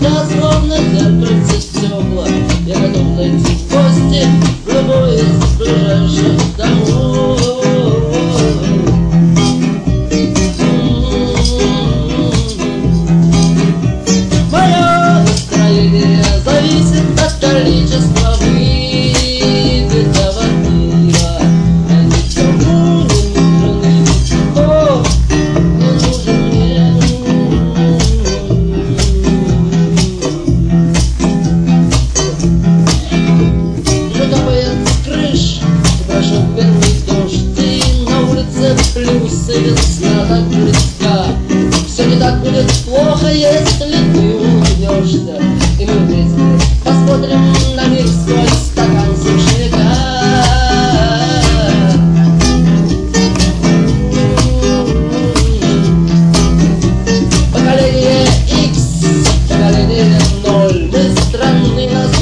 Я словно зеркальце стекла, я готов зайти в гости в любой из ближайших домов. Мое настроение зависит от количества выпитого пива. Я никому не нужен, и никто не нужен мне. Уже капает с крыш, прошел первый дождь, и на улице плюс, и весна так близка. Все не так будет плохо, если ты уйдешься, и мы вместе посмотрим на мир сквозь стакан сушняка. Поколение X, поколение 0, мы странные.